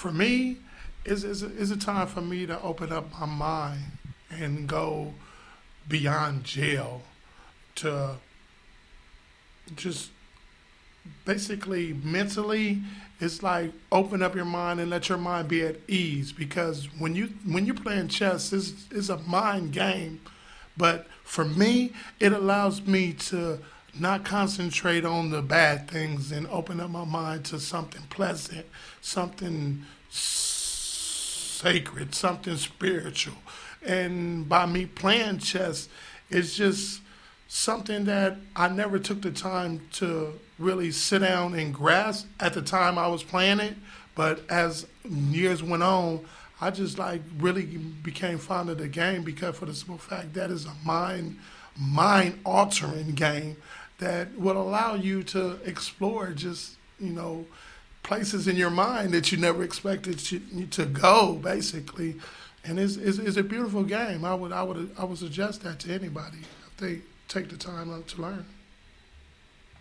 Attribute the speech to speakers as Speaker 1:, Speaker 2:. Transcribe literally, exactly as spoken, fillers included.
Speaker 1: for me, it's, it's, a, it's a time for me to open up my mind and go beyond jail to just basically mentally it's like open up your mind and let your mind be at ease because when you when you're playing chess it's, it's a mind game, but for me it allows me to not concentrate on the bad things and open up my mind to something pleasant, something sacred, something spiritual. And by me playing chess, it's just something that I never took the time to really sit down and grasp at the time I was playing it. But as years went on, I just like really became fond of the game because for the simple fact that is a mind mind altering game that will allow you to explore just, you know, places in your mind that you never expected to, to go, basically. And it's, it's, it's a beautiful game. I would I would I would suggest that to anybody if they take the time to learn.